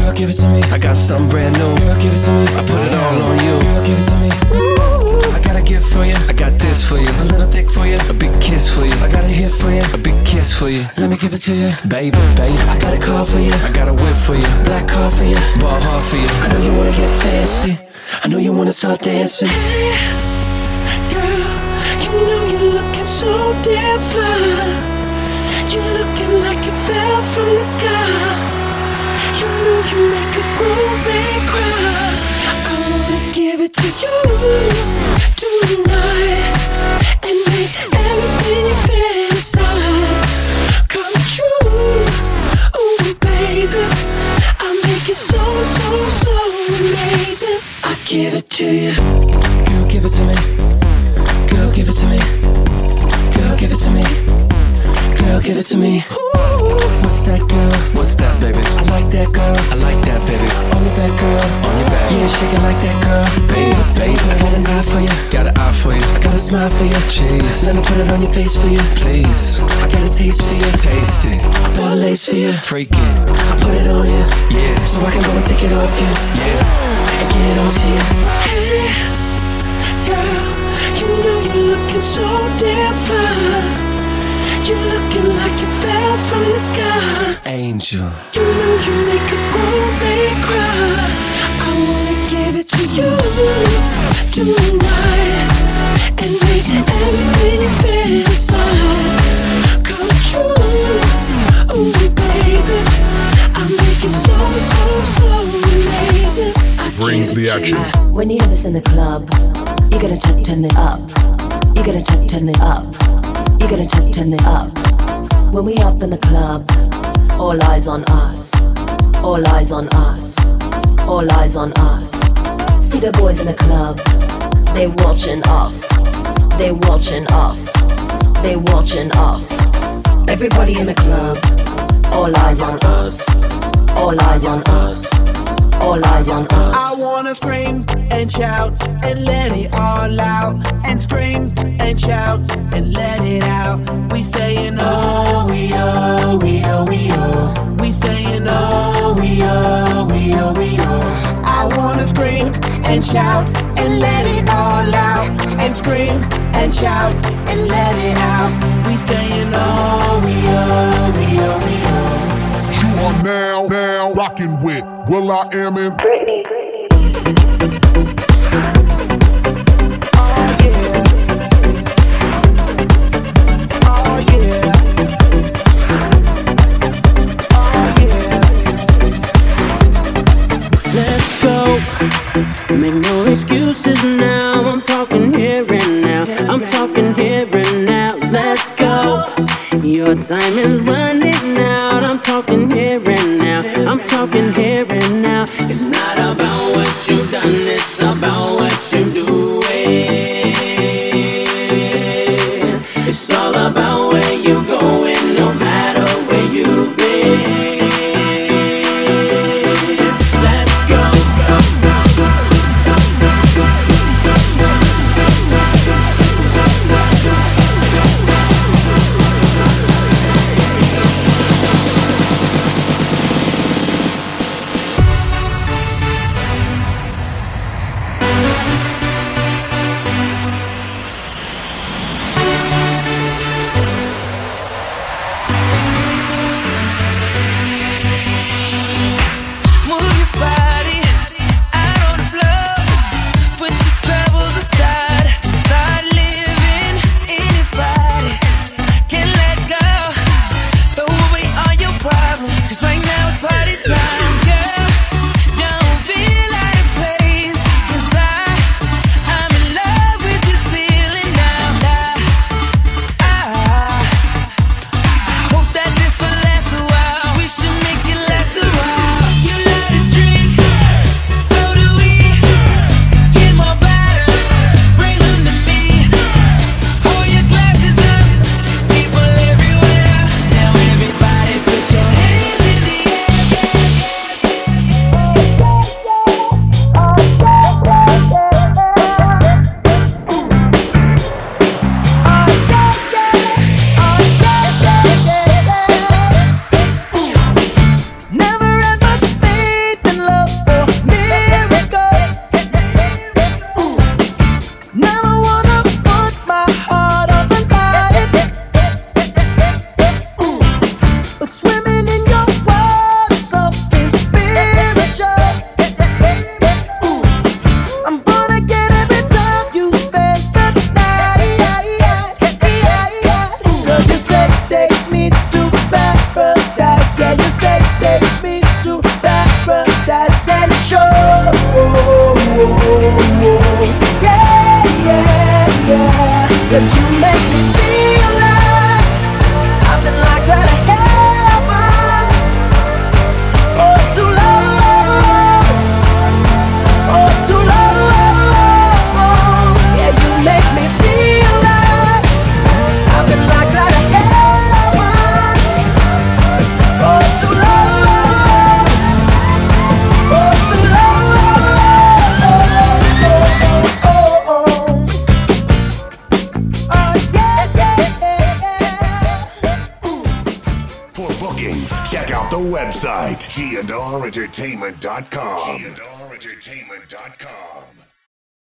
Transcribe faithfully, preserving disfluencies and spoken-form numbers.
Girl, give it to me. I got something brand new. Girl, give it to me. I put it all on you. Girl, give it to me. Ooh, I got a gift for you. I got this for you. A little thick for you. A big kiss for you. I got a hit for you. A big kiss for you. Let me give it to you. Baby, baby. I got a car for you. I got a whip for you. Black car for you. Ball hard for you. I know you wanna get fancy. I know you wanna start dancing. Hey, girl, you know you're looking so damn fine. You're looking like you fell from the sky. You know you make a grown man cry. I wanna give it to you tonight and make everything you fantasize come true. Ooh, baby, I'll make it so, so, so amazing. I give it to you. Girl, give it to me. Girl, give it to me. Girl, give it to me. Girl, give it to me. Ooh, what's that, girl? What's that, baby? I like that, girl. I like that, baby. On your back, girl. On your back. Yeah, shake it like that, girl. Baby, baby. I got an eye for you. Got an eye for you. I got a smile for you. Cheese. Let me put it on your face for you. Please. I got a taste for you. Taste it. I bought a lace for you. Freak it. I put it on you. Yeah. So I can go and take it off you. Yeah. And get it off to you. Hey, girl. You know you're looking so damn fine. You're looking like you fell from the sky. Angel. You know you make a grown man cry. I wanna give it to you tonight and make everything you fantasize come true. Ooh, baby, I'll make it so, so, so amazing. I Bring the action. When you hear this in the club, you gotta turn, turn it up. You gotta turn, turn it up. You gotta turn, turn it up. When we up in the club, all eyes on us. All eyes on us. All eyes on us. See the boys in the club, they watching us. They watching us. They watching us. Everybody in the club, all eyes on us. All eyes on us. All eyes on us. I wanna scream and shout and let it all out. And scream and shout and let it out. We saying oh, we oh, we oh, we oh. We saying oh, we oh, we oh, we oh. I wanna scream and shout and let it all out. And scream and shout and let it out. We saying oh, we oh, we oh, we oh. You are now, now rocking with Will I Am in Britney. Oh yeah. Oh yeah. Oh yeah. Let's go. Make no excuses now. I'm talking here and now. I'm talking here and now. Let's go. Your time is running out. I'm talking here and now. I'm talking here and now. It's not about what you've done, it's about what you're doing. It's all about where you're going, no matter where you've been. Let's go. Check out the website, G and R entertainment dot com. G and R entertainment dot com.